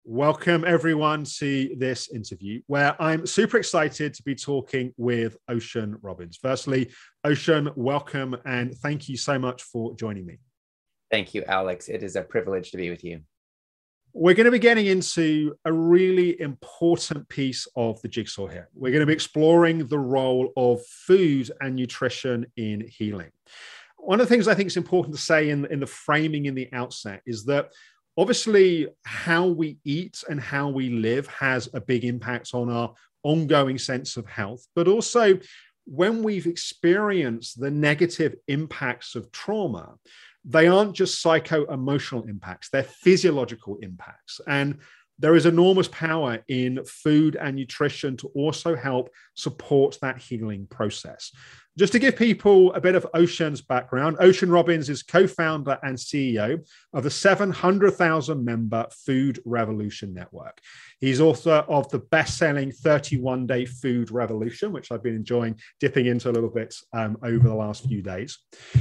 Welcome everyone to this interview where I'm super excited to be talking with Ocean Robbins. Firstly, Ocean, welcome and thank you so much for joining me. Thank you, Alex. It is a privilege to be with you. We're going to be getting into a really important piece of the jigsaw here. We're going to be exploring the role of food and nutrition in healing. One of the things I think is important to say in the framing in the outset is that obviously, how we eat and how we live has a big impact on our ongoing sense of health, but also when we've experienced the negative impacts of trauma, they aren't just psycho-emotional impacts, they're physiological impacts. And there is enormous power in food and nutrition to also help support that healing process. Just to give people a bit of Ocean's background, Ocean Robbins is co-founder and CEO of the 700,000 member Food Revolution Network. He's author of the best-selling 31-Day Food Revolution, which I've been enjoying dipping into a little bit over the last few days.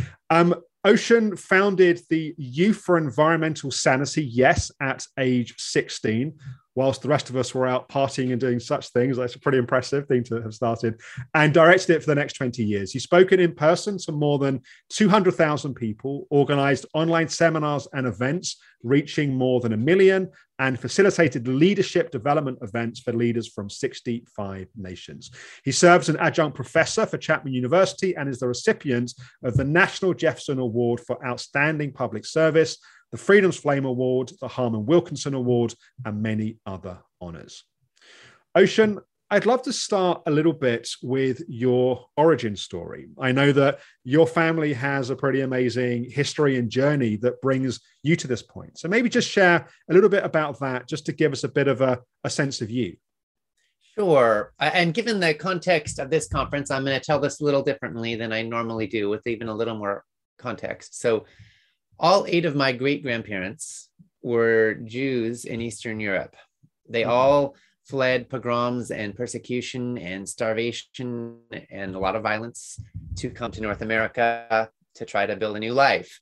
Ocean founded the Youth for Environmental Sanity, yes, at age 16, whilst the rest of us were out partying and doing such things. That's a pretty impressive thing to have started, and directed it for the next 20 years. He's spoken in person to more than 200,000 people, organized online seminars and events, reaching more than 1 million, and facilitated leadership development events for leaders from 65 nations. He serves as an adjunct professor for Chapman University and is the recipient of the National Jefferson Award for Outstanding Public Service, the Freedom's Flame Award, the Harman Wilkinson Award, and many other honors. Ocean, I'd love to start a little bit with your origin story. I know that your family has a pretty amazing history and journey that brings you to this point. So maybe just share a little bit about that, just to give us a bit of a sense of you. Sure. And given the context of this conference, I'm going to tell this a little differently than I normally do, with even a little more context. So all 8 of my great-grandparents were Jews in Eastern Europe. They all fled pogroms and persecution and starvation and a lot of violence to come to North America to try to build a new life.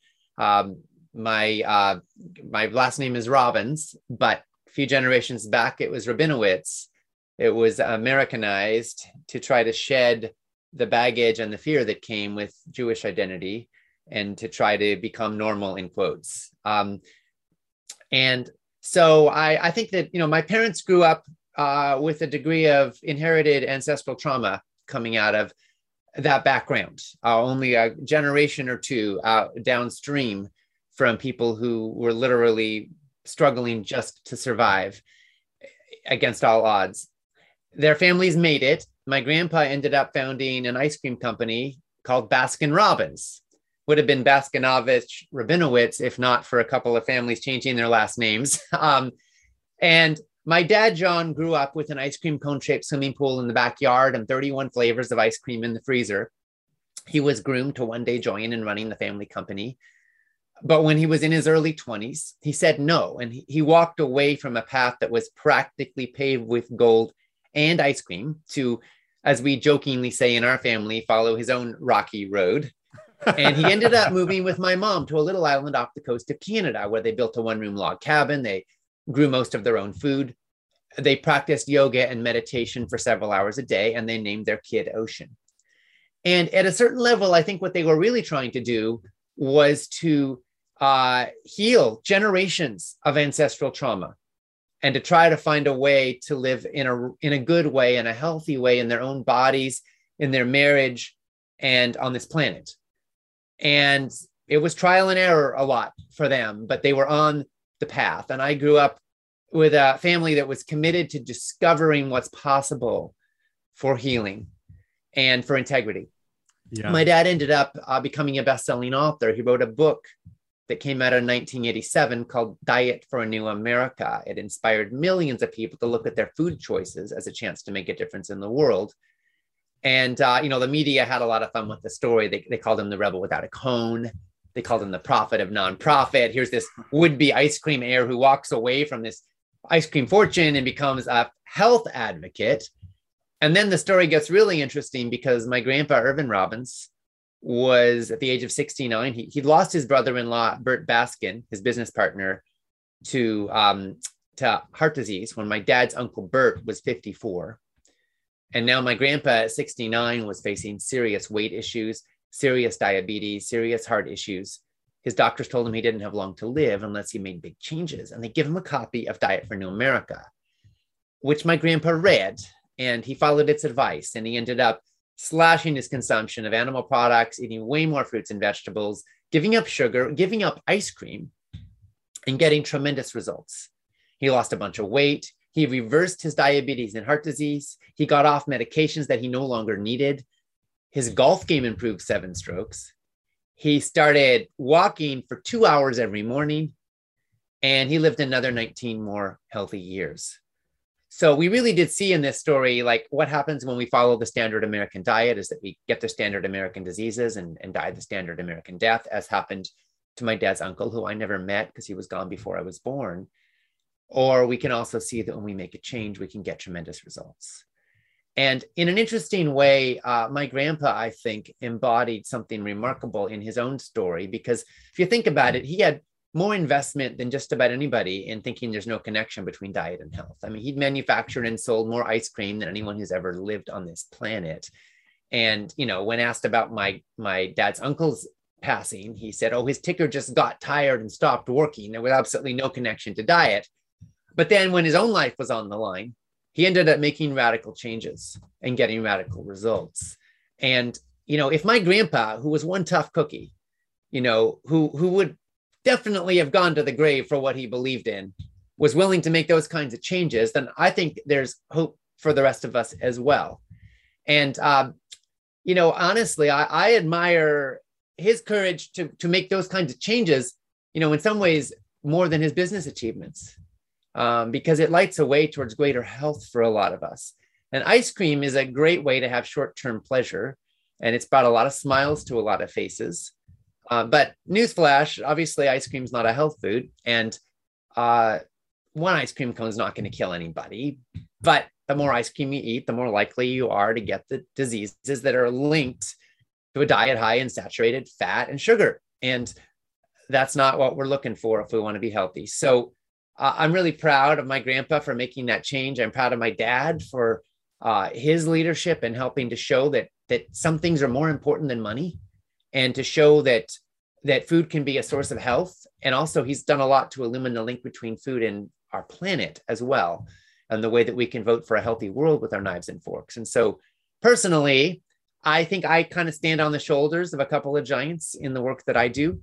My last name is Robbins, but a few generations back, it was Rabinowitz. It was Americanized to try to shed the baggage and the fear that came with Jewish identity and to try to become normal, in quotes. And so I think that, my parents grew up with a degree of inherited ancestral trauma coming out of that background, only a generation or two downstream from people who were literally struggling just to survive against all odds. Their families made it. My grandpa ended up founding an ice cream company called Baskin Robbins. Would have been Baskinovich Rabinowitz if not for a couple of families changing their last names. And my dad, John, grew up with an ice cream cone-shaped swimming pool in the backyard and 31 flavors of ice cream in the freezer. He was groomed to one day join in running the family company. But when he was in his early 20s, he said no. And he walked away from a path that was practically paved with gold and ice cream to, as we jokingly say in our family, follow his own rocky road. And he ended up moving with my mom to a little island off the coast of Canada, where they built a one-room log cabin. They grew most of their own food. They practiced yoga and meditation for several hours a day, and they named their kid Ocean. And at a certain level, I think what they were really trying to do was to heal generations of ancestral trauma and to try to find a way to live in a good way, in a healthy way, in their own bodies, in their marriage, and on this planet. And it was trial and error a lot for them, but they were on the path. And I grew up with a family that was committed to discovering what's possible for healing and for integrity. Yeah. My dad ended up becoming a best-selling author. He wrote a book that came out in 1987 called Diet for a New America. It inspired millions of people to look at their food choices as a chance to make a difference in the world. And, the media had a lot of fun with the story. They called him the rebel without a cone. They called him the prophet of nonprofit. Here's this would-be ice cream heir who walks away from this ice cream fortune and becomes a health advocate. And then the story gets really interesting because my grandpa, Irvin Robbins, was at the age of 69. He'd lost his brother-in-law, Bert Baskin, his business partner, to heart disease when my dad's Uncle Bert was 54. And now my grandpa at 69 was facing serious weight issues, serious diabetes, serious heart issues. His doctors told him he didn't have long to live unless he made big changes. And they give him a copy of Diet for New America, which my grandpa read, and he followed its advice. And he ended up slashing his consumption of animal products, eating way more fruits and vegetables, giving up sugar, giving up ice cream, and getting tremendous results. He lost a bunch of weight. He reversed his diabetes and heart disease. He got off medications that he no longer needed. His golf game improved 7 strokes. He started walking for 2 hours every morning, and he lived another 19 more healthy years. So we really did see in this story, like what happens when we follow the standard American diet is that we get the standard American diseases and die the standard American death, as happened to my dad's uncle, who I never met because he was gone before I was born. Or we can also see that when we make a change, we can get tremendous results. And in an interesting way, my grandpa, I think, embodied something remarkable in his own story, because if you think about it, he had more investment than just about anybody in thinking there's no connection between diet and health. I mean, he'd manufactured and sold more ice cream than anyone who's ever lived on this planet. And, you know, when asked about my dad's uncle's passing, he said, oh, his ticker just got tired and stopped working. There was absolutely no connection to diet. But then when his own life was on the line, he ended up making radical changes and getting radical results. And, you know, if my grandpa, who was one tough cookie, you know, who would definitely have gone to the grave for what he believed in, was willing to make those kinds of changes, then I think there's hope for the rest of us as well. And, you know, honestly, I admire his courage to make those kinds of changes, you know, in some ways more than his business achievements. Because it lights a way towards greater health for a lot of us. And ice cream is a great way to have short-term pleasure, and it's brought a lot of smiles to a lot of faces. But newsflash, obviously ice cream is not a health food, and one ice cream cone is not going to kill anybody. But the more ice cream you eat, the more likely you are to get the diseases that are linked to a diet high in saturated fat and sugar. And that's not what we're looking for if we want to be healthy. So I'm really proud of my grandpa for making that change. I'm proud of my dad for his leadership and helping to show that some things are more important than money, and to show that food can be a source of health. And also he's done a lot to illuminate the link between food and our planet as well, and the way that we can vote for a healthy world with our knives and forks. And so personally, I think I kind of stand on the shoulders of a couple of giants in the work that I do.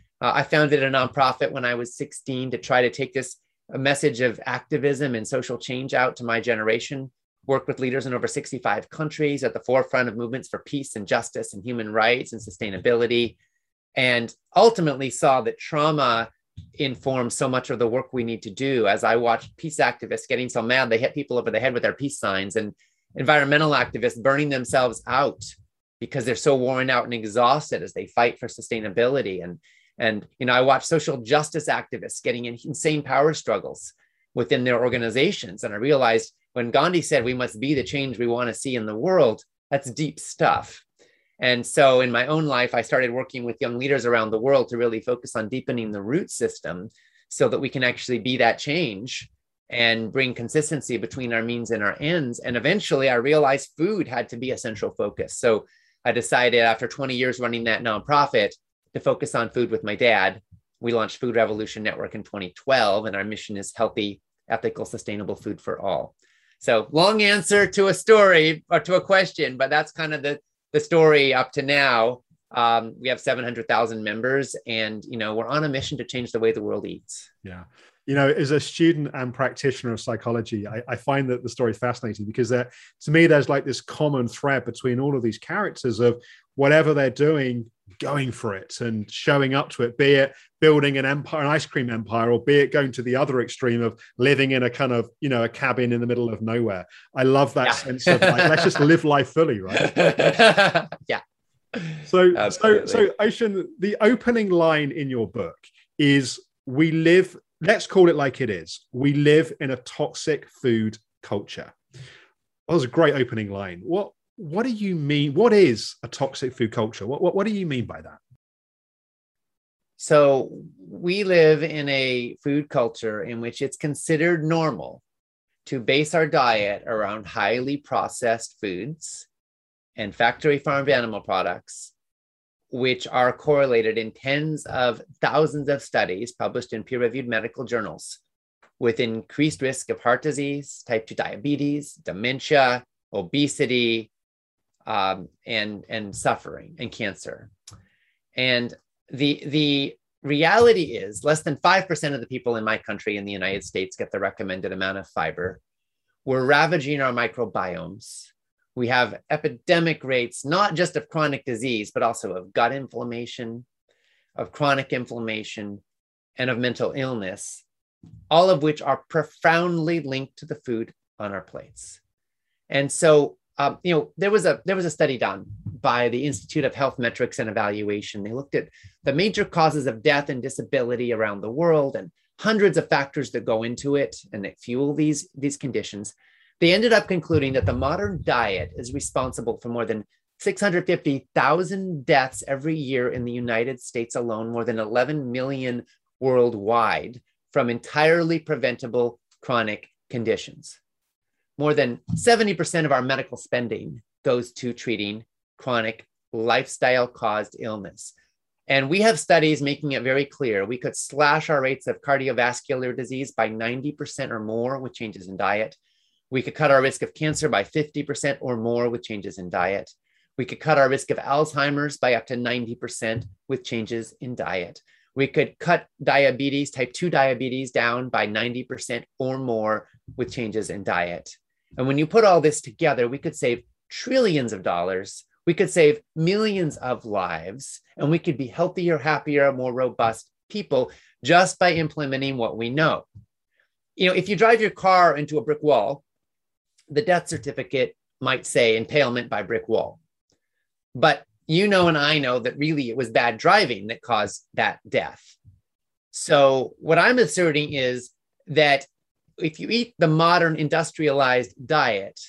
I founded a nonprofit when I was 16 to try to take a message of activism and social change out to my generation, worked with leaders in over 65 countries at the forefront of movements for peace and justice and human rights and sustainability, and ultimately saw that trauma informs so much of the work we need to do. As I watched peace activists getting so mad, they hit people over the head with their peace signs, and environmental activists burning themselves out because they're so worn out and exhausted as they fight for sustainability. And you know, I watched social justice activists getting in insane power struggles within their organizations. And I realized when Gandhi said, we must be the change we want to see in the world, that's deep stuff. And so in my own life, I started working with young leaders around the world to really focus on deepening the root system so that we can actually be that change and bring consistency between our means and our ends. And eventually I realized food had to be a central focus. So I decided after 20 years running that nonprofit to focus on food with my dad. We launched Food Revolution Network in 2012, and our mission is healthy, ethical, sustainable food for all. So long answer to a story or to a question, but that's kind of the story up to now. We have 700,000 members, and, you know, we're on a mission to change the way the world eats. Yeah. You know, as a student and practitioner of psychology, I find that the story is fascinating because to me, there's like this common thread between all of these characters of whatever they're doing, going for it and showing up to it, be it building an empire, an ice cream empire, or be it going to the other extreme of living in a kind of, you know, a cabin in the middle of nowhere. I love that sense of like, let's just live life fully, right? Yeah. So Ocean, the opening line in your book is, we live, let's call it like it is, we live in a toxic food culture. Well, that was a great opening line. What do you mean? What is a toxic food culture? What do you mean by that? So we live in a food culture in which it's considered normal to base our diet around highly processed foods and factory farmed animal products, which are correlated in tens of thousands of studies published in peer-reviewed medical journals with increased risk of heart disease, type 2 diabetes, dementia, obesity, and suffering and cancer. And the reality is less than 5% of the people in my country in the United States get the recommended amount of fiber. We're ravaging our microbiomes. We have epidemic rates, not just of chronic disease, but also of gut inflammation, of chronic inflammation, and of mental illness, all of which are profoundly linked to the food on our plates. And so, there was a study done by the Institute of Health Metrics and Evaluation. They looked at the major causes of death and disability around the world and hundreds of factors that go into it and that fuel these conditions. They ended up concluding that the modern diet is responsible for more than 650,000 deaths every year in the United States alone, more than 11 million worldwide from entirely preventable chronic conditions. More than 70% of our medical spending goes to treating chronic lifestyle-caused illness. And we have studies making it very clear we could slash our rates of cardiovascular disease by 90% or more with changes in diet. We could cut our risk of cancer by 50% or more with changes in diet. We could cut our risk of Alzheimer's by up to 90% with changes in diet. We could cut diabetes, type 2 diabetes, down by 90% or more with changes in diet. And when you put all this together, we could save trillions of dollars. We could save millions of lives, and we could be healthier, happier, more robust people just by implementing what we know. If you drive your car into a brick wall, the death certificate might say impalement by brick wall. But and I know that really it was bad driving that caused that death. So what I'm asserting is that if you eat the modern industrialized diet,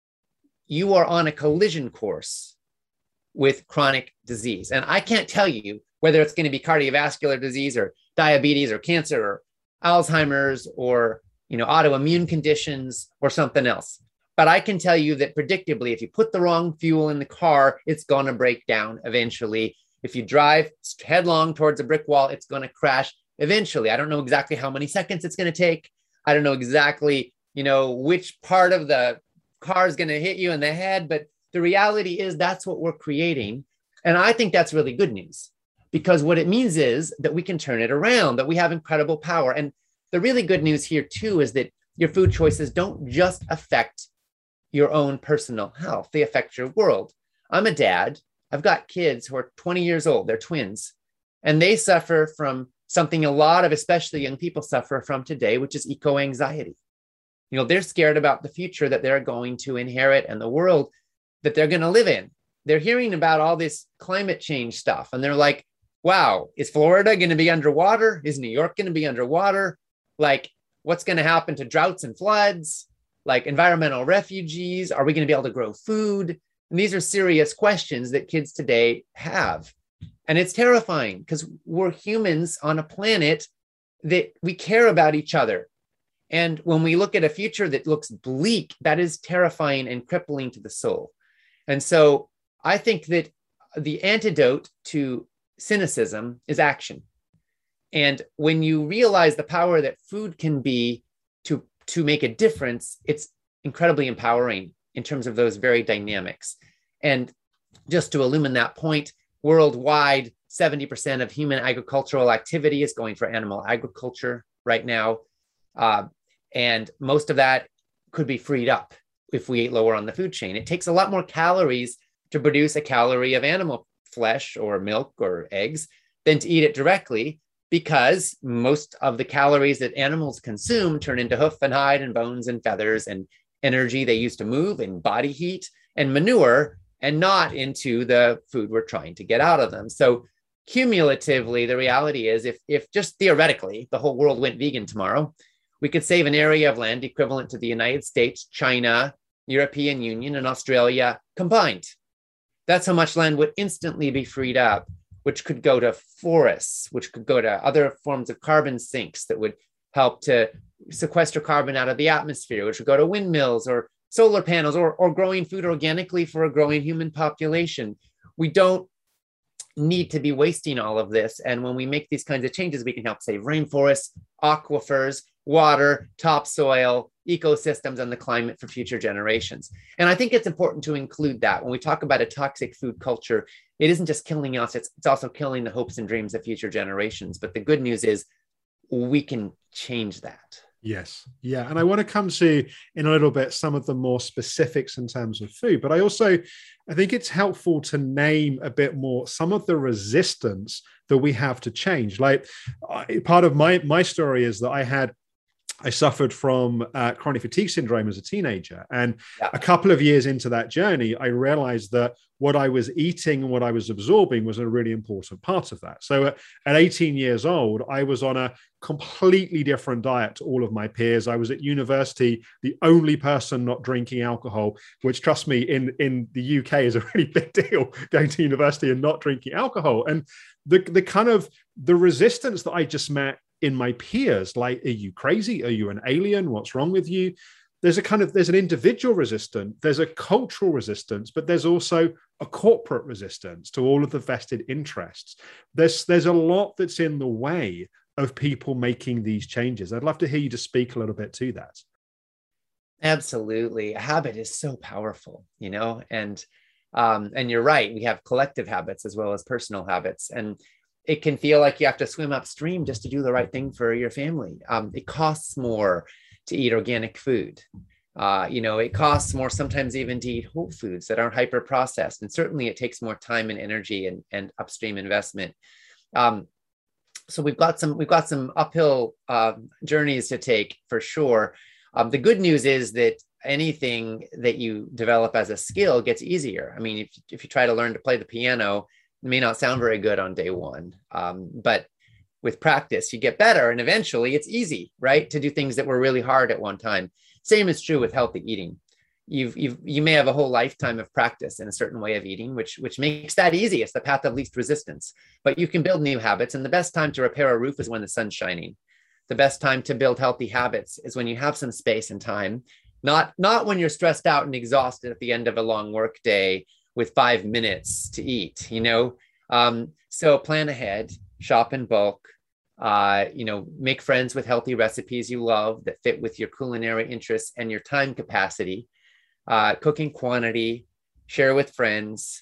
you are on a collision course with chronic disease. And I can't tell you whether it's going to be cardiovascular disease or diabetes or cancer or Alzheimer's or autoimmune conditions or something else. But I can tell you that predictably, if you put the wrong fuel in the car, it's going to break down eventually. If you drive headlong towards a brick wall, it's going to crash eventually. I don't know exactly how many seconds it's going to take. I don't know exactly, which part of the car is going to hit you in the head. But the reality is that's what we're creating. And I think that's really good news, because what it means is that we can turn it around, that we have incredible power. And the really good news here, too, is that your food choices don't just affect your own personal health. They affect your world. I'm a dad. I've got kids who are 20 years old. They're twins. And they suffer from something a lot of especially young people suffer from today, which is eco-anxiety. They're scared about the future that they're going to inherit and the world that they're going to live in. They're hearing about all this climate change stuff. And they're like, wow, is Florida going to be underwater? Is New York going to be underwater? Like, what's going to happen to droughts and floods? Like environmental refugees? Are we going to be able to grow food? And these are serious questions that kids today have. And it's terrifying because we're humans on a planet that we care about each other. And when we look at a future that looks bleak, that is terrifying and crippling to the soul. And so I think that the antidote to cynicism is action. And when you realize the power that food can be to make a difference, it's incredibly empowering in terms of those very dynamics. And just to illumine that point, worldwide, 70% of human agricultural activity is going for animal agriculture right now. And most of that could be freed up if we ate lower on the food chain. It takes a lot more calories to produce a calorie of animal flesh or milk or eggs than to eat it directly, because most of the calories that animals consume turn into hoof and hide and bones and feathers and energy they use to move and body heat and manure, and not into the food we're trying to get out of them. So cumulatively, the reality is if just theoretically the whole world went vegan tomorrow, we could save an area of land equivalent to the United States, China, European Union, and Australia combined. That's how much land would instantly be freed up. which could go to forests, which could go to other forms of carbon sinks that would help to sequester carbon out of the atmosphere, which would go to windmills or solar panels or growing food organically for a growing human population. We don't need to be wasting all of this. And when we make these kinds of changes, we can help save rainforests, aquifers, water, topsoil, ecosystems, and the climate for future generations. And I think it's important to include that when we talk about a toxic food culture. It isn't just killing us, it's also killing the hopes and dreams of future generations. But the good news is we can change that. Yes. Yeah. And I want to come to in a little bit some of the more specifics in terms of food, but I think it's helpful to name a bit more some of the resistance that we have to change. Like part of my story is that I suffered from chronic fatigue syndrome as a teenager. And a couple of years into that journey, I realized that what I was eating and what I was absorbing was a really important part of that. So at 18 years old, I was on a completely different diet to all of my peers. I was at university, the only person not drinking alcohol, which, trust me, in the UK is a really big deal, going to university and not drinking alcohol. And the resistance that I just met in my peers, like, are you crazy? Are you an alien? What's wrong with you? There's an individual resistance, there's a cultural resistance, but there's also a corporate resistance to all of the vested interests. There's a lot that's in the way of people making these changes. I'd love to hear you just speak a little bit to that. Absolutely. A habit is so powerful, and you're right. We have collective habits as well as personal habits. And it can feel like you have to swim upstream just to do the right thing for your family. It costs more to eat organic food. It costs more sometimes even to eat whole foods that aren't hyper processed. And certainly it takes more time and energy and upstream investment. So we've got some uphill journeys to take for sure. The good news is that anything that you develop as a skill gets easier. I mean, if you try to learn to play the piano, it may not sound very good on day one, but with practice, you get better, and eventually it's easy, right, to do things that were really hard at one time. Same is true with healthy eating. You may have a whole lifetime of practice in a certain way of eating, which makes that easy. It's the path of least resistance. But you can build new habits, and the best time to repair a roof is when the sun's shining. The best time to build healthy habits is when you have some space and time, not when you're stressed out and exhausted at the end of a long work day with 5 minutes to eat, So plan ahead, shop in bulk, make friends with healthy recipes you love that fit with your culinary interests and your time capacity, cook in quantity, share with friends,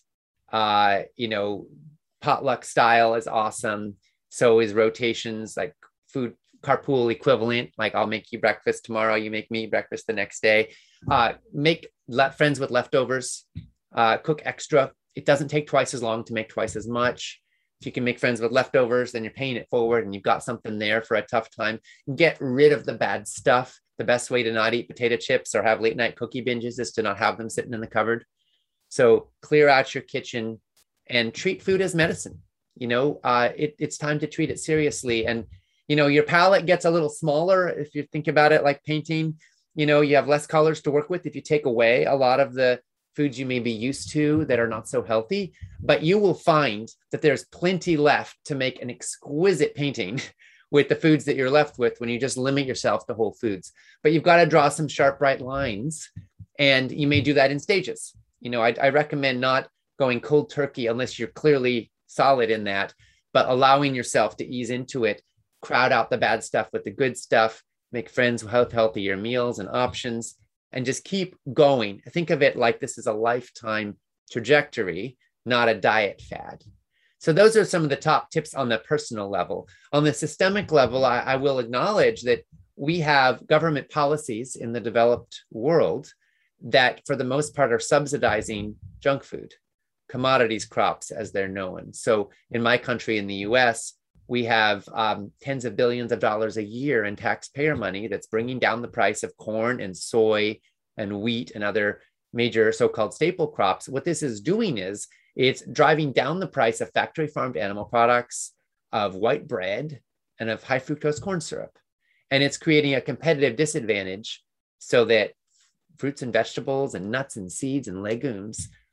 potluck style is awesome. So is rotations, like food carpool equivalent, like I'll make you breakfast tomorrow, you make me breakfast the next day. Let friends with leftovers, cook extra. It doesn't take twice as long to make twice as much. If you can make friends with leftovers, then you're paying it forward and you've got something there for a tough time. Get rid of the bad stuff. The best way to not eat potato chips or have late night cookie binges is to not have them sitting in the cupboard. So clear out your kitchen and treat food as medicine. It's time to treat it seriously. And, your palette gets a little smaller. If you think about it like painting, you have less colors to work with if you take away a lot of the foods you may be used to that are not so healthy, but you will find that there's plenty left to make an exquisite painting with the foods that you're left with when you just limit yourself to whole foods. But you've got to draw some sharp, bright lines, and you may do that in stages. I recommend not going cold turkey unless you're clearly solid in that, but allowing yourself to ease into it, crowd out the bad stuff with the good stuff, make friends with healthier meals and options, and just keep going. Think of it like this is a lifetime trajectory, not a diet fad. So those are some of the top tips on the personal level. On the systemic level, I will acknowledge that we have government policies in the developed world that for the most part are subsidizing junk food, commodities crops as they're known. So in my country, in the US, we have tens of billions of dollars a year in taxpayer money that's bringing down the price of corn and soy and wheat and other major so-called staple crops. What this is doing is it's driving down the price of factory farmed animal products, of white bread, and of high fructose corn syrup. And it's creating a competitive disadvantage so that fruits and vegetables and nuts and seeds and legumes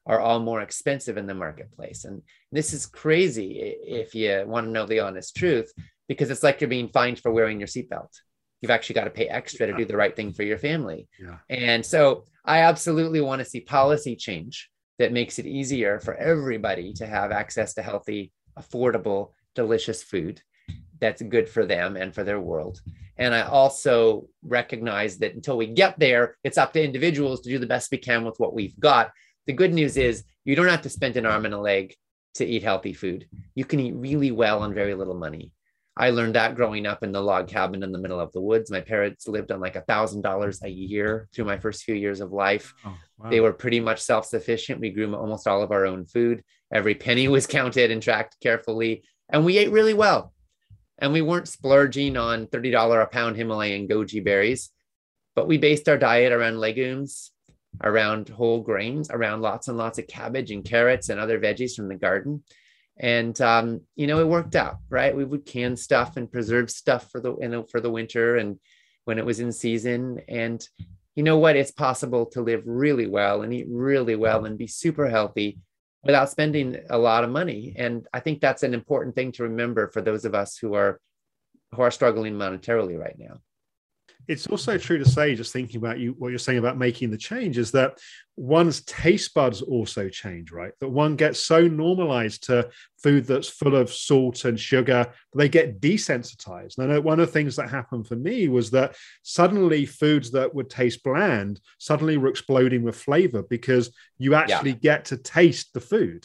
are all more expensive in the marketplace. And this is crazy if you want to know the honest truth, because it's like you're being fined for wearing your seatbelt. You've actually got to pay extra to do the right thing for your family. Yeah. And so I absolutely want to see policy change that makes it easier for everybody to have access to healthy, affordable, delicious food that's good for them and for their world. And I also recognize that until we get there, it's up to individuals to do the best we can with what we've got. The good news is you don't have to spend an arm and a leg to eat healthy food. You can eat really well on very little money. I learned that growing up in the log cabin in the middle of the woods. My parents lived on like $1,000 a year through my first few years of life. Oh, wow. They were pretty much self-sufficient. We grew almost all of our own food. Every penny was counted and tracked carefully. And we ate really well. And we weren't splurging on $30 a pound Himalayan goji berries, but we based our diet around legumes, around whole grains, around lots and lots of cabbage and carrots and other veggies from the garden. And, it worked out, right? We would can stuff and preserve stuff for the winter and when it was in season. And you know what? It's possible to live really well and eat really well and be super healthy without spending a lot of money. And I think that's an important thing to remember for those of us who are struggling monetarily right now. It's also true to say, just thinking about what you're saying about making the change, is that one's taste buds also change, right? That one gets so normalized to food that's full of salt and sugar, they get desensitized. And I know one of the things that happened for me was that suddenly foods that would taste bland suddenly were exploding with flavor because you actually get to taste the food.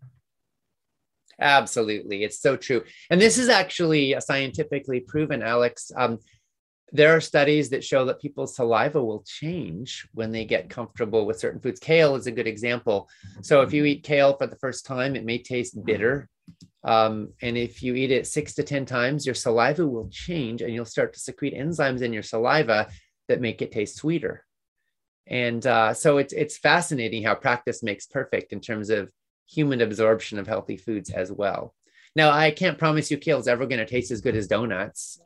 Absolutely. It's so true. And this is actually scientifically proven, Alex. There are studies that show that people's saliva will change when they get comfortable with certain foods. Kale is a good example. So if you eat kale for the first time, it may taste bitter. And if you eat it 6 to 10 times, your saliva will change and you'll start to secrete enzymes in your saliva that make it taste sweeter. And so it's fascinating how practice makes perfect in terms of human absorption of healthy foods as well. Now, I can't promise you kale is ever going to taste as good as donuts.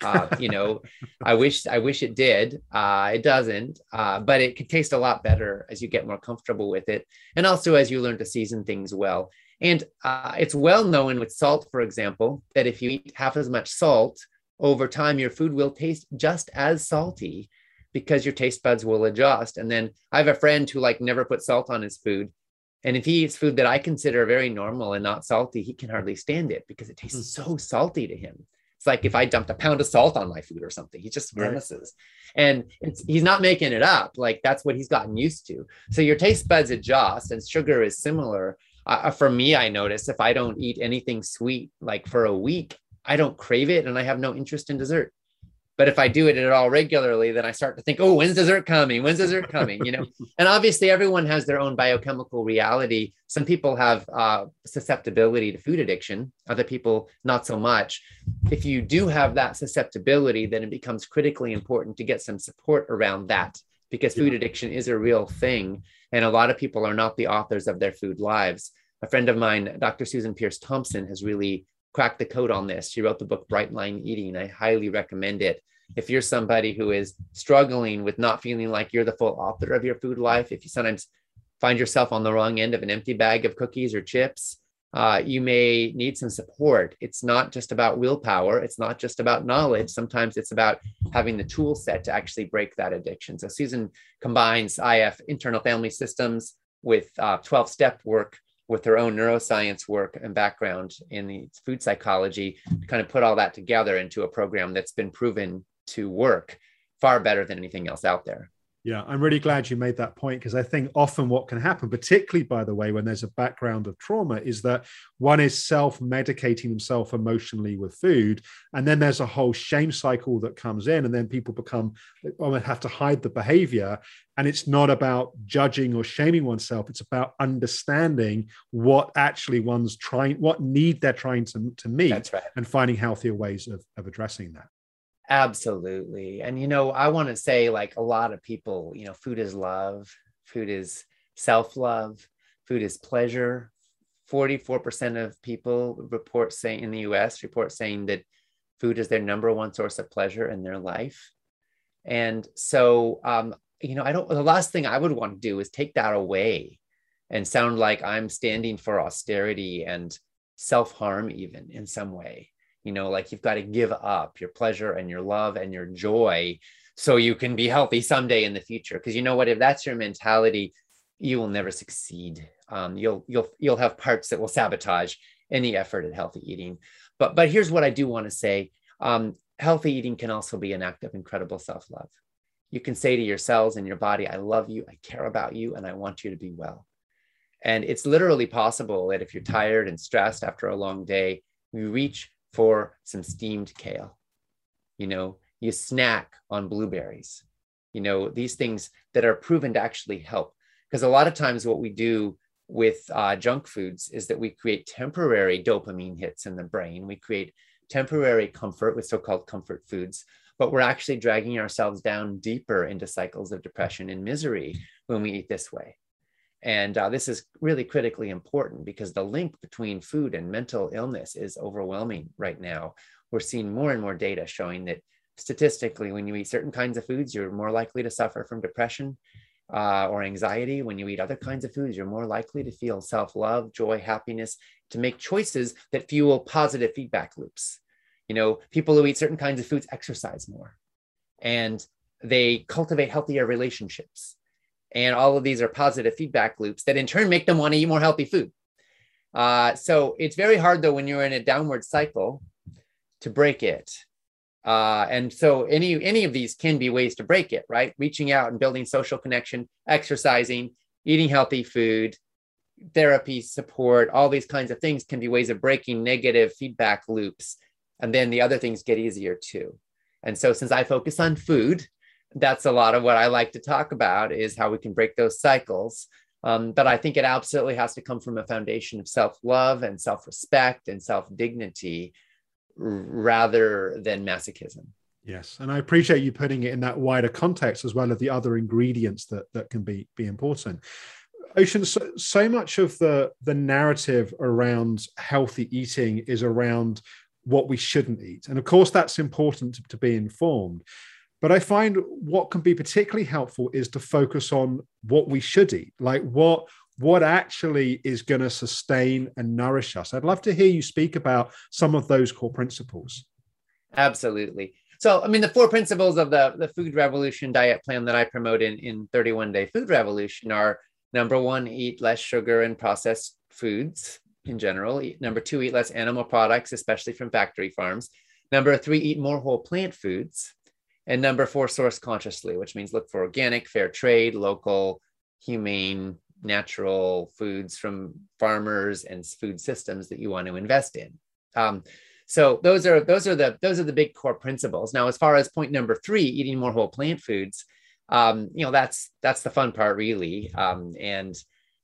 I wish it did. It doesn't, but it can taste a lot better as you get more comfortable with it. And also as you learn to season things well. And it's well known with salt, for example, that if you eat half as much salt over time, your food will taste just as salty because your taste buds will adjust. And then I have a friend who never put salt on his food. And if he eats food that I consider very normal and not salty, he can hardly stand it because it tastes so salty to him. It's like if I dumped a pound of salt on my food or something, he just grimaces. Right. And he's not making it up. That's what he's gotten used to. So your taste buds adjust, and sugar is similar. For me, I notice if I don't eat anything sweet, for a week, I don't crave it and I have no interest in dessert. But if I do it at all regularly, then I start to think, oh, when's dessert coming? When's dessert coming? And obviously everyone has their own biochemical reality. Some people have susceptibility to food addiction. Other people, not so much. If you do have that susceptibility, then it becomes critically important to get some support around that because food addiction is a real thing. And a lot of people are not the authors of their food lives. A friend of mine, Dr. Susan Pierce Thompson, has really cracked the code on this. She wrote the book Bright Line Eating. I highly recommend it. If you're somebody who is struggling with not feeling like you're the full author of your food life, if you sometimes find yourself on the wrong end of an empty bag of cookies or chips, you may need some support. It's not just about willpower. It's not just about knowledge. Sometimes it's about having the tool set to actually break that addiction. So Susan combines IF, internal family systems, with 12-step work, with her own neuroscience work and background in the food psychology, to kind of put all that together into a program that's been proven to work far better than anything else out there. Yeah, I'm really glad you made that point, because I think often what can happen, particularly, by the way, when there's a background of trauma, is that one is self-medicating themselves emotionally with food. And then there's a whole shame cycle that comes in, and then people have to hide the behavior. And it's not about judging or shaming oneself. It's about understanding what actually what need they're trying to meet. That's right. And finding healthier ways of addressing that. Absolutely. And, I want to say, a lot of people, food is love, food is self-love, food is pleasure. 44% of people in the US report saying that food is their number one source of pleasure in their life. And so, the last thing I would want to do is take that away and sound like I'm standing for austerity and self-harm, even in some way. Like you've got to give up your pleasure and your love and your joy so you can be healthy someday in the future. Because you know what, if that's your mentality, you will never succeed. You'll have parts that will sabotage any effort at healthy eating. But here's what I do want to say. Healthy eating can also be an act of incredible self-love. You can say to your cells and your body, I love you, I care about you, and I want you to be well. And it's literally possible that if you're tired and stressed after a long day, you reach for some steamed kale. You snack on blueberries. These things that are proven to actually help. Because a lot of times what we do with junk foods is that we create temporary dopamine hits in the brain. We create temporary comfort with so-called comfort foods, but we're actually dragging ourselves down deeper into cycles of depression and misery when we eat this way. And this is really critically important because the link between food and mental illness is overwhelming right now. We're seeing more and more data showing that statistically, when you eat certain kinds of foods, you're more likely to suffer from depression or anxiety. When you eat other kinds of foods, you're more likely to feel self-love, joy, happiness, to make choices that fuel positive feedback loops. People who eat certain kinds of foods exercise more, and they cultivate healthier relationships. And all of these are positive feedback loops that in turn make them want to eat more healthy food. So it's very hard, though, when you're in a downward cycle to break it. And so any of these can be ways to break it, right? Reaching out and building social connection, exercising, eating healthy food, therapy, support, all these kinds of things can be ways of breaking negative feedback loops. And then the other things get easier too. And so since I focus on food, that's a lot of what I like to talk about, is how we can break those cycles. But I think it absolutely has to come from a foundation of self-love and self-respect and self-dignity rather than masochism. Yes. And I appreciate you putting it in that wider context as well as the other ingredients that can be important. Ocean, so much of the narrative around healthy eating is around what we shouldn't eat. And of course, that's important to be informed. But I find what can be particularly helpful is to focus on what we should eat, like what actually is going to sustain and nourish us. I'd love to hear you speak about some of those core principles. Absolutely. So, the 4 principles of the Food Revolution diet plan that I promote in 31-Day Food Revolution are: number 1, eat less sugar and processed foods in general. Number 2, eat less animal products, especially from factory farms. Number 3, eat more whole plant foods. And number 4, source consciously, which means look for organic, fair trade, local, humane, natural foods from farmers and food systems that you want to invest in. So those are the big core principles. Now, as far as point number 3, eating more whole plant foods, that's the fun part, really. And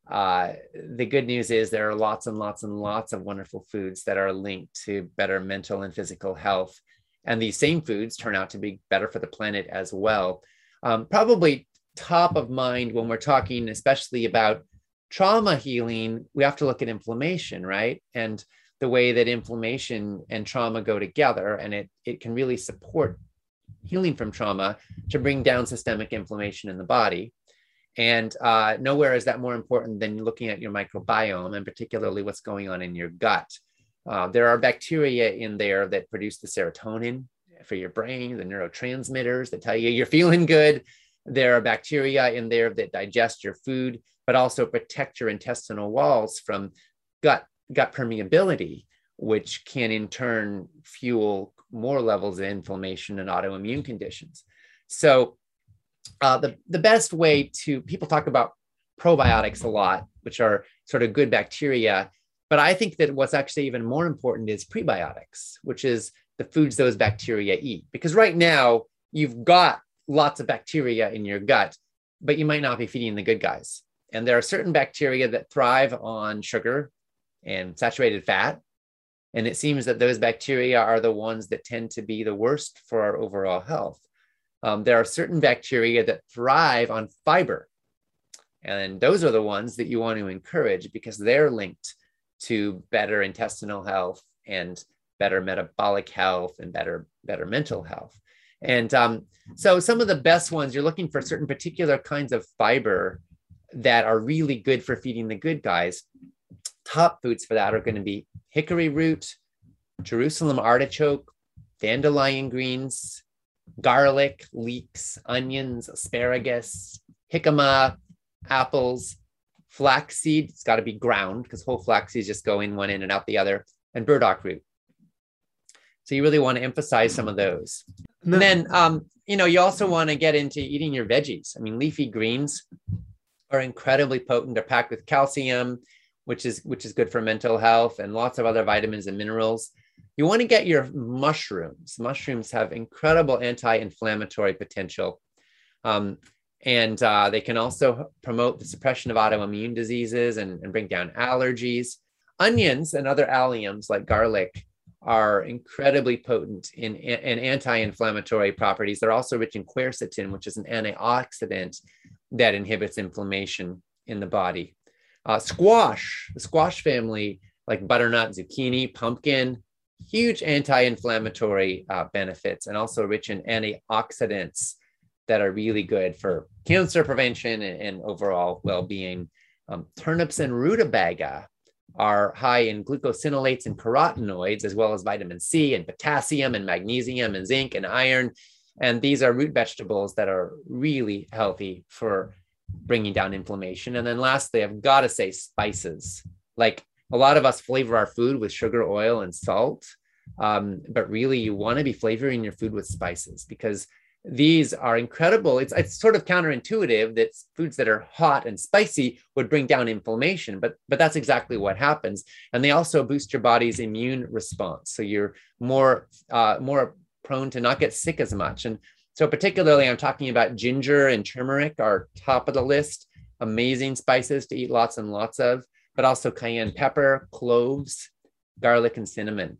the good news is there are lots and lots and lots of wonderful foods that are linked to better mental and physical health. And these same foods turn out to be better for the planet as well. Probably top of mind when we're talking, especially about trauma healing, we have to look at inflammation, right? And the way that inflammation and trauma go together, and it can really support healing from trauma to bring down systemic inflammation in the body. And nowhere is that more important than looking at your microbiome, and particularly what's going on in your gut. There are bacteria in there that produce the serotonin for your brain, the neurotransmitters that tell you you're feeling good. There are bacteria in there that digest your food, but also protect your intestinal walls from gut permeability, which can in turn fuel more levels of inflammation and autoimmune conditions. So the best way people talk about probiotics a lot, which are sort of good bacteria. But I think that what's actually even more important is prebiotics, which is the foods those bacteria eat. Because right now, you've got lots of bacteria in your gut, but you might not be feeding the good guys. And there are certain bacteria that thrive on sugar and saturated fat. And it seems that those bacteria are the ones that tend to be the worst for our overall health. There are certain bacteria that thrive on fiber. And those are the ones that you want to encourage because they're linked to better intestinal health and better metabolic health and better mental health. And so some of the best ones, you're looking for certain particular kinds of fiber that are really good for feeding the good guys. Top foods for that are going to be hickory root, Jerusalem artichoke, dandelion greens, garlic, leeks, onions, asparagus, jicama, apples, flaxseed. It's got to be ground because whole flax seeds just go in one end and out the other, and burdock root. So you really want to emphasize some of those. No. And then, you also want to get into eating your veggies. I mean, leafy greens are incredibly potent. They're packed with calcium, which is good for mental health, and lots of other vitamins and minerals. You want to get your mushrooms. Mushrooms have incredible anti-inflammatory potential. And they can also promote the suppression of autoimmune diseases and bring down allergies. Onions and other alliums like garlic are incredibly potent in anti-inflammatory properties. They're also rich in quercetin, which is an antioxidant that inhibits inflammation in the body. Squash, the squash family, like butternut, zucchini, pumpkin, huge anti-inflammatory benefits, and also rich in antioxidants that are really good for cancer prevention and overall well-being. Turnips and rutabaga are high in glucosinolates and carotenoids, as well as vitamin C and potassium and magnesium and zinc and iron. And these are root vegetables that are really healthy for bringing down inflammation. And then lastly, I've got to say spices. Like, a lot of us flavor our food with sugar, oil, and salt. But really, you want to be flavoring your food with spices, because these are incredible. It's sort of counterintuitive that foods that are hot and spicy would bring down inflammation, but that's exactly what happens. And they also boost your body's immune response, so you're more prone to not get sick as much. And so particularly, I'm talking about ginger and turmeric are top of the list. Amazing spices to eat lots and lots of, but also cayenne pepper, cloves, garlic, and cinnamon.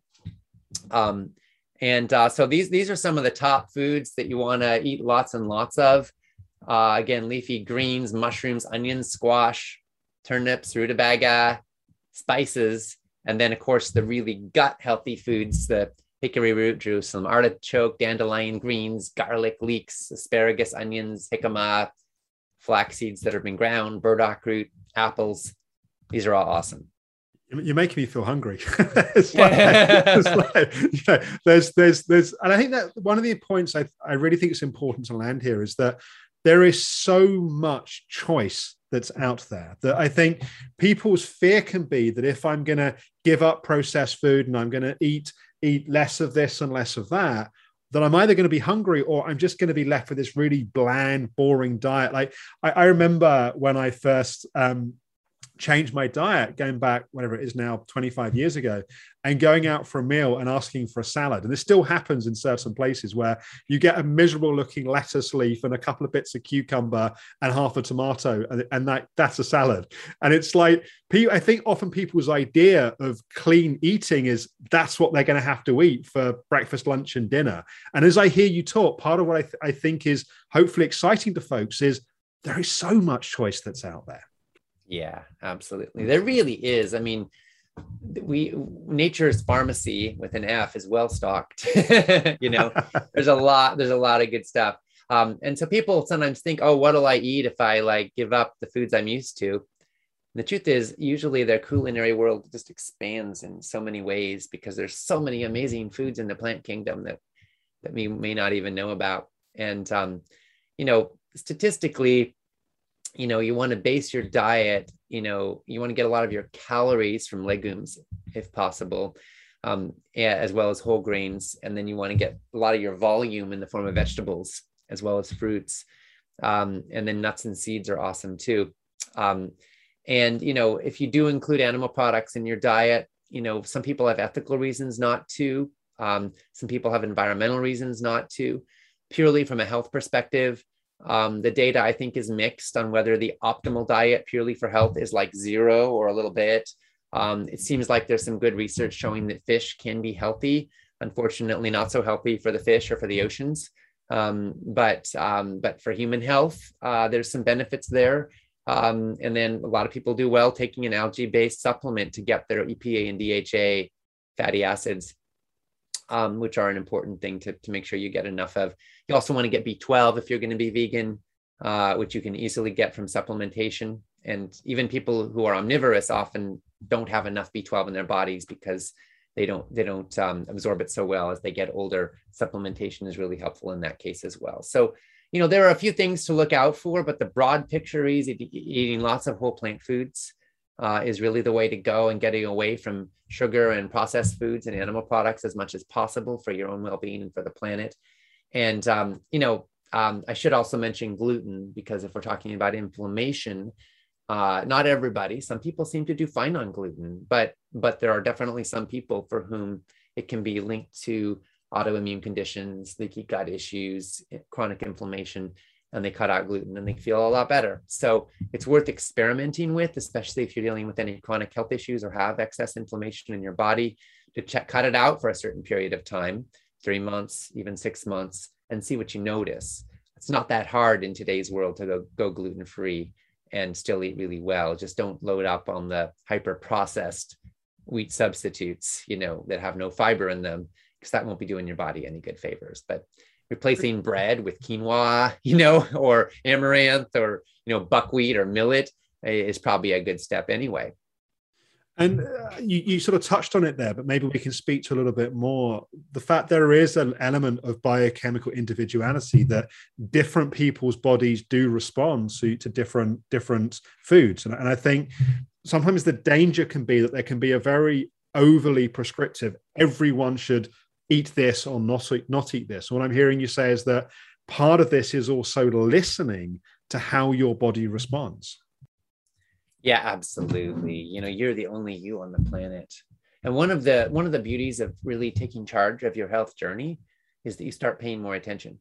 So these are some of the top foods that you want to eat lots and lots of. Again, leafy greens, mushrooms, onions, squash, turnips, rutabaga, spices, and then, of course, the really gut healthy foods, the hickory root, Jerusalem artichoke, dandelion greens, garlic, leeks, asparagus, onions, jicama, flax seeds that have been ground, burdock root, apples. These are all awesome. You're making me feel hungry. There's, and I think that one of the points I really think it's important to land here is that there is so much choice that's out there that I think people's fear can be that if I'm going to give up processed food and I'm going to eat less of this and less of that, that I'm either going to be hungry or I'm just going to be left with this really bland, boring diet. Like I remember when I first changed my diet, going back, whatever it is now, 25 years ago, and going out for a meal and asking for a salad. And this still happens in certain places where you get a miserable looking lettuce leaf and a couple of bits of cucumber and half a tomato, and that's a salad. And it's like, I think often people's idea of clean eating is that's what they're going to have to eat for breakfast, lunch, and dinner. And as I hear you talk, part of what I think is hopefully exciting to folks is there is so much choice that's out there. Yeah, absolutely. There really is. I mean, nature's pharmacy with an F is well stocked. There's a lot of good stuff. And so people sometimes think, oh, what'll I eat if I give up the foods I'm used to? And the truth is, usually their culinary world just expands in so many ways because there's so many amazing foods in the plant kingdom that we may not even know about. And, statistically, you want to base your diet, you want to get a lot of your calories from legumes, if possible, as well as whole grains. And then you want to get a lot of your volume in the form of vegetables, as well as fruits. And then nuts and seeds are awesome too. And, if you do include animal products in your diet, some people have ethical reasons not to. Some people have environmental reasons not to. Purely from a health perspective, the data, I think, is mixed on whether the optimal diet purely for health is like 0 or a little bit. It seems like there's some good research showing that fish can be healthy. Unfortunately, not so healthy for the fish or for the oceans. But for human health, there's some benefits there. And then a lot of people do well taking an algae-based supplement to get their EPA and DHA fatty acids, which are an important thing to make sure you get enough of. You also want to get B12 if you're going to be vegan. which you can easily get from supplementation. And even people who are omnivorous often don't have enough B12 in their bodies because they don't absorb it so well as they get older. Supplementation is really helpful in that case as well. So, there are a few things to look out for, but the broad picture is eating lots of whole plant foods is really the way to go, and getting away from sugar and processed foods and animal products as much as possible for your own well-being and for the planet. And, I should also mention gluten, because if we're talking about inflammation, not everybody, some people seem to do fine on gluten, but there are definitely some people for whom it can be linked to autoimmune conditions, leaky gut issues, chronic inflammation, and they cut out gluten and they feel a lot better. So it's worth experimenting with, especially if you're dealing with any chronic health issues or have excess inflammation in your body, to cut it out for a certain period of time, 3 months, even 6 months, and see what you notice. It's not that hard in today's world to go gluten-free and still eat really well. Just don't load up on the hyper-processed wheat substitutes, that have no fiber in them, because that won't be doing your body any good favors. But replacing bread with quinoa, or amaranth, or, buckwheat or millet is probably a good step anyway. And you sort of touched on it there, but maybe we can speak to a little bit more. The fact there is an element of biochemical individuality, that different people's bodies do respond to different foods. And I think sometimes the danger can be that there can be a very overly prescriptive, everyone should eat this or not eat this. What I'm hearing you say is that part of this is also listening to how your body responds. Yeah, absolutely. You're the only you on the planet. And one of the beauties of really taking charge of your health journey is that you start paying more attention.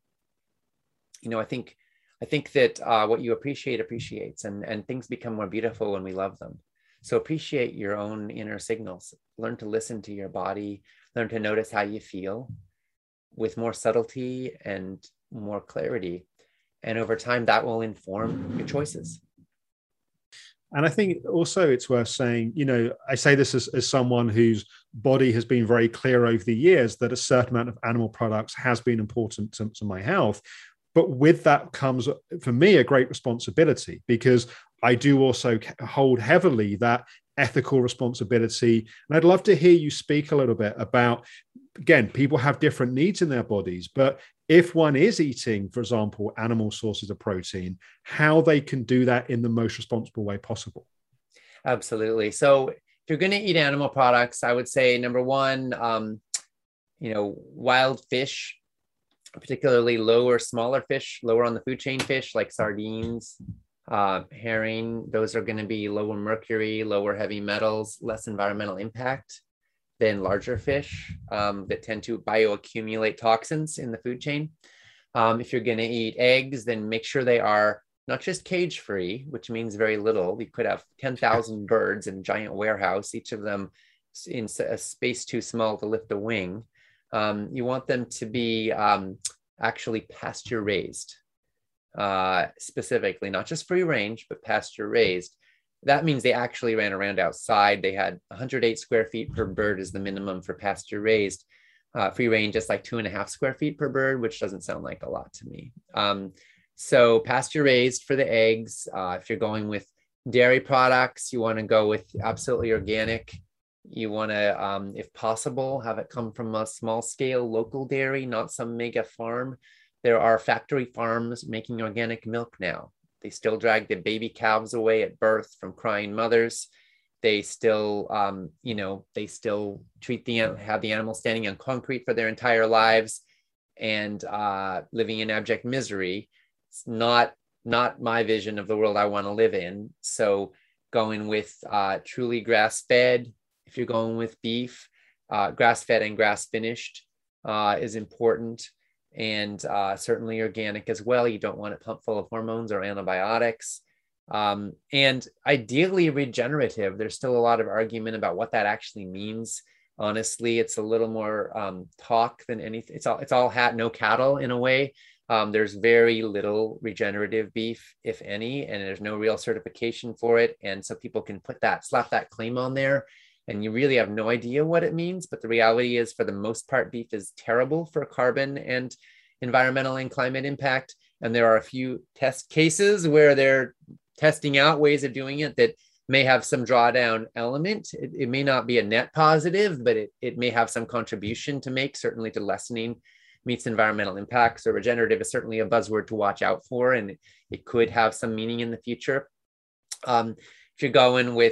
I think that what you appreciate appreciates, and things become more beautiful when we love them. So appreciate your own inner signals. Learn to listen to your body, learn to notice how you feel with more subtlety and more clarity. And over time, that will inform your choices. And I think also it's worth saying, I say this as someone whose body has been very clear over the years that a certain amount of animal products has been important to my health. But with that comes, for me, a great responsibility, because I do also hold heavily that ethical responsibility. And I'd love to hear you speak a little bit about, again, people have different needs in their bodies, but if one is eating, for example, animal sources of protein, how they can do that in the most responsible way possible. Absolutely. So if you're going to eat animal products, I would say, number one, wild fish, particularly smaller fish, lower on the food chain fish, like sardines, herring, those are going to be lower mercury, lower heavy metals, less environmental impact than larger fish that tend to bioaccumulate toxins in the food chain. If you're going to eat eggs, then make sure they are not just cage-free, which means very little. You could have 10,000 birds in a giant warehouse, each of them in a space too small to lift a wing. You want them to be actually pasture raised, specifically, not just free range, but pasture raised. That means they actually ran around outside. They had 108 square feet per bird is the minimum for pasture raised. Free range is like 2.5 square feet per bird, which doesn't sound like a lot to me. So pasture raised for the eggs. If you're going with dairy products, you want to go with absolutely organic. You want to, if possible, have it come from a small scale local dairy, not some mega farm. There are factory farms making organic milk now. They still drag the baby calves away at birth from crying mothers. They still, they still have the animal standing on concrete for their entire lives and living in abject misery. It's not my vision of the world I want to live in. So going with truly grass-fed, if you're going with beef, grass-fed and grass-finished is important. And certainly organic as well. You don't want it pumped full of hormones or antibiotics. And ideally regenerative. There's still a lot of argument about what that actually means. Honestly, it's a little more talk than anything. It's all no cattle in a way. There's very little regenerative beef, if any, and there's no real certification for it. And so people can slap that claim on there, and you really have no idea what it means. But the reality is, for the most part, beef is terrible for carbon and environmental and climate impact. And there are a few test cases where they're testing out ways of doing it that may have some drawdown element. It may not be a net positive, but it may have some contribution to make, certainly to lessening meat's environmental impacts. So regenerative is certainly a buzzword to watch out for, and it could have some meaning in the future. If you're going with,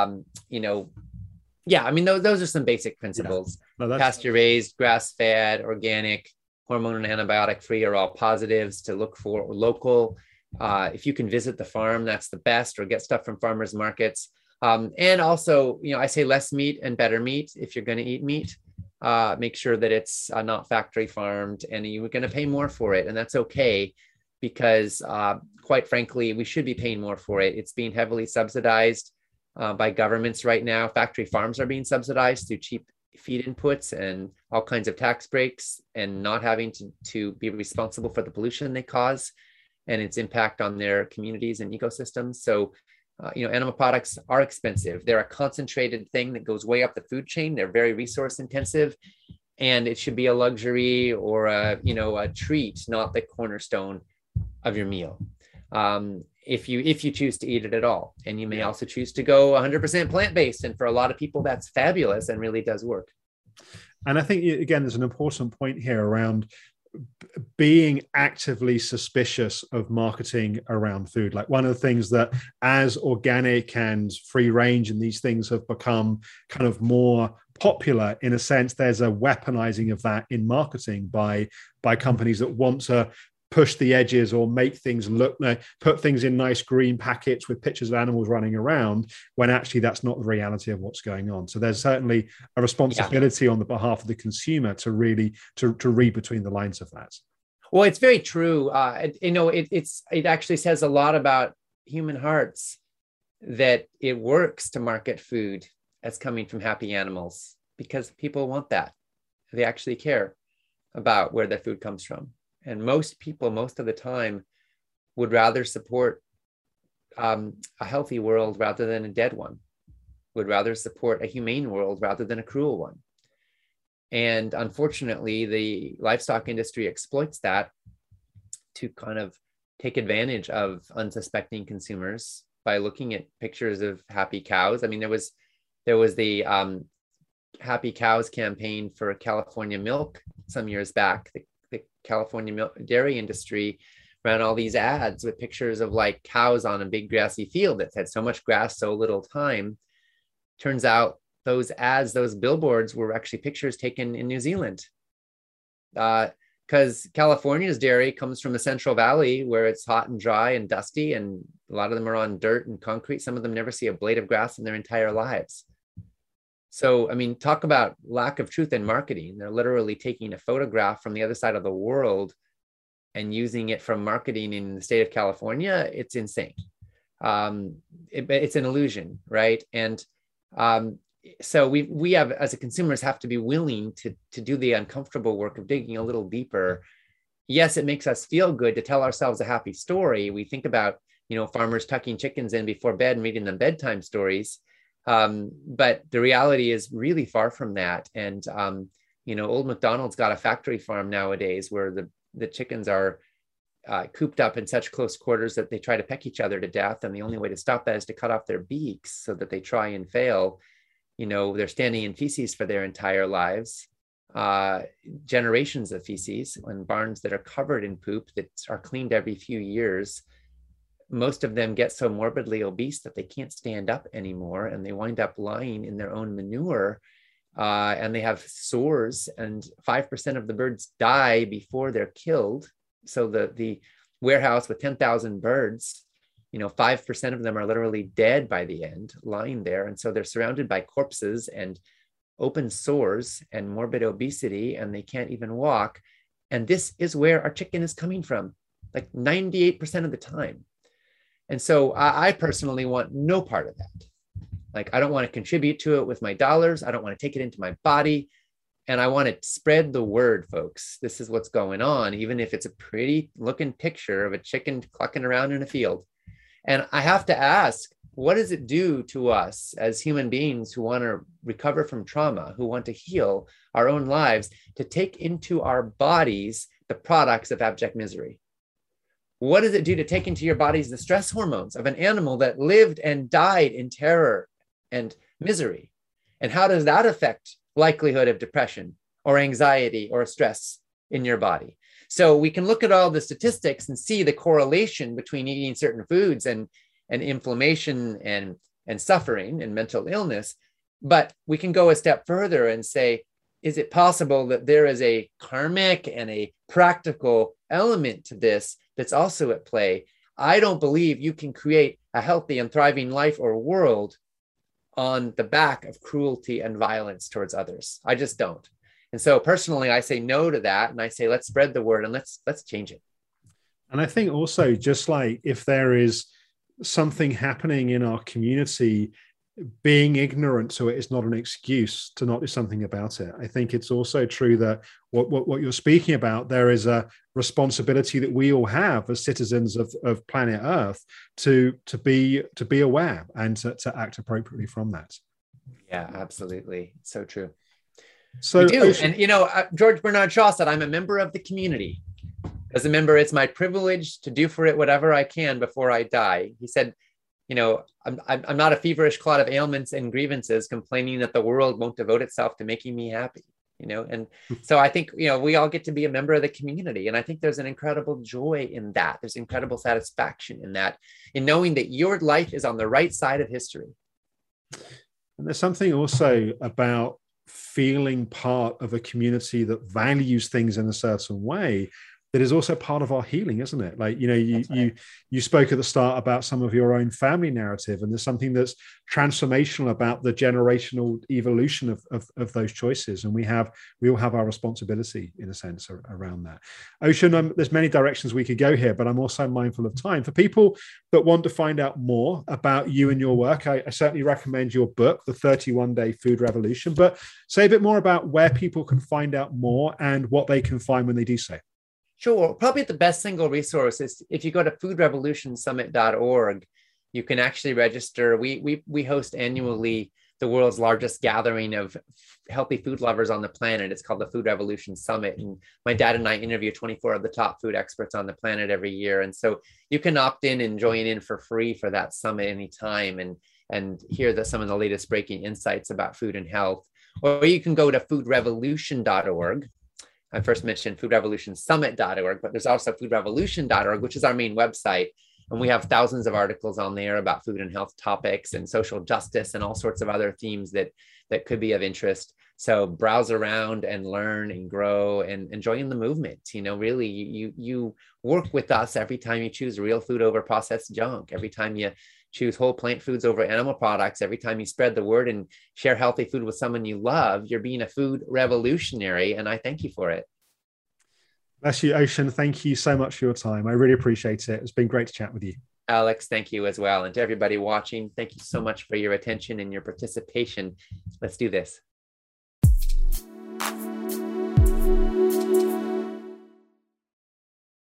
those are some basic principles. Yeah. No, pasture raised, grass fed, organic, hormone and antibiotic free are all positives to look for. Or local. If you can visit the farm, that's the best, or get stuff from farmers markets. And also, I say less meat and better meat. If you're going to eat meat, make sure that it's not factory farmed, and you're going to pay more for it. And that's okay, because quite frankly, we should be paying more for it. It's being heavily subsidized by governments right now. Factory farms are being subsidized through cheap feed inputs and all kinds of tax breaks, and not having to be responsible for the pollution they cause and its impact on their communities and ecosystems. So, animal products are expensive. They're a concentrated thing that goes way up the food chain. They're very resource intensive, and it should be a luxury or a treat, not the cornerstone of your meal. If you choose to eat it at all. And you may also choose to go 100% plant-based. And for a lot of people, that's fabulous and really does work. And I think, again, there's an important point here around being actively suspicious of marketing around food. Like, one of the things that, as organic and free range and these things have become kind of more popular, in a sense, there's a weaponizing of that in marketing by companies that want to push the edges or make things look, put things in nice green packets with pictures of animals running around, when actually that's not the reality of what's going on. So there's certainly a responsibility on the behalf of the consumer to really to read between the lines of that. Well, it's very true. It actually says a lot about human hearts that it works to market food as coming from happy animals, because people want that. They actually care about where their food comes from. And most people, most of the time, would rather support a healthy world rather than a dead one, would rather support a humane world rather than a cruel one. And unfortunately, the livestock industry exploits that to kind of take advantage of unsuspecting consumers by looking at pictures of happy cows. I mean, there was the Happy Cows campaign for California milk some years back. The California dairy industry ran all these ads with pictures of like cows on a big grassy field that had so much grass, so little time. Turns out those ads, those billboards, were actually pictures taken in New Zealand. Because California's dairy comes from the Central Valley, where it's hot and dry and dusty, and a lot of them are on dirt and concrete. Some of them never see a blade of grass in their entire lives. So, I mean, talk about lack of truth in marketing. They're literally taking a photograph from the other side of the world and using it from marketing in the state of California. It's insane. It's an illusion, right? And so we have, as a consumers, have to be willing to do the uncomfortable work of digging a little deeper. Yes, it makes us feel good to tell ourselves a happy story. We think about, farmers tucking chickens in before bed and reading them bedtime stories. But the reality is really far from that. And, Old MacDonald's got a factory farm nowadays where the chickens are cooped up in such close quarters that they try to peck each other to death. And the only way to stop that is to cut off their beaks so that they try and fail. They're standing in feces for their entire lives, generations of feces, in barns that are covered in poop that are cleaned every few years. Most of them get so morbidly obese that they can't stand up anymore, and they wind up lying in their own manure, and they have sores, and 5% of the birds die before they're killed. So the warehouse with 10,000 birds, 5% of them are literally dead by the end, lying there. And so they're surrounded by corpses and open sores and morbid obesity, and they can't even walk. And this is where our chicken is coming from, like 98% of the time. And so I personally want no part of that. Like, I don't want to contribute to it with my dollars. I don't want to take it into my body. And I want to spread the word, folks. This is what's going on, even if it's a pretty looking picture of a chicken clucking around in a field. And I have to ask, what does it do to us as human beings who want to recover from trauma, who want to heal our own lives, to take into our bodies the products of abject misery? What does it do to take into your bodies the stress hormones of an animal that lived and died in terror and misery? And how does that affect likelihood of depression or anxiety or stress in your body? So we can look at all the statistics and see the correlation between eating certain foods and inflammation and suffering and mental illness. But we can go a step further and say, is it possible that there is a karmic and a practical element to this that's also at play? I don't believe you can create a healthy and thriving life or world on the back of cruelty and violence towards others. I just don't. And so personally, I say no to that. And I say, let's spread the word and let's change it. And I think also, just like if there is something happening in our community, being ignorant to it is not an excuse to not do something about it. I think it's also true that what you're speaking about, there is a responsibility that we all have as citizens of planet Earth to be aware and to act appropriately from that. Yeah, absolutely. So true. So we do. And George Bernard Shaw said, I'm a member of the community. As a member, it's my privilege to do for it whatever I can before I die. He said, I'm not a feverish clot of ailments and grievances complaining that the world won't devote itself to making me happy, and so I think, we all get to be a member of the community. And I think there's an incredible joy in that. There's incredible satisfaction in that, in knowing that your life is on the right side of history. And there's something also about feeling part of a community that values things in a certain way that is also part of our healing, isn't it? Like, you spoke at the start about some of your own family narrative, and there's something that's transformational about the generational evolution of those choices. And we all have our responsibility, in a sense, around that. Ocean, there's many directions we could go here, but I'm also mindful of time. For people that want to find out more about you and your work, I certainly recommend your book, The 31-Day Food Revolution. But say a bit more about where people can find out more and what they can find when they do so. Sure. Probably the best single resource is if you go to foodrevolutionsummit.org, you can actually register. We host annually the world's largest gathering of healthy food lovers on the planet. It's called the Food Revolution Summit. And my dad and I interview 24 of the top food experts on the planet every year. And so you can opt in and join in for free for that summit anytime and hear some of the latest breaking insights about food and health. Or you can go to foodrevolution.org. I first mentioned foodrevolutionsummit.org, but there's also foodrevolution.org, which is our main website. And we have thousands of articles on there about food and health topics and social justice and all sorts of other themes that could be of interest. So browse around and learn and grow and join the movement. Really, you work with us every time you choose real food over processed junk, every time you choose whole plant foods over animal products, every time you spread the word and share healthy food with someone you love. You're being a food revolutionary, and I thank you for it. Bless you, Ocean. Thank you so much for your time. I really appreciate it. It's been great to chat with you. Alex, thank you as well. And to everybody watching, thank you so much for your attention and your participation. Let's do this.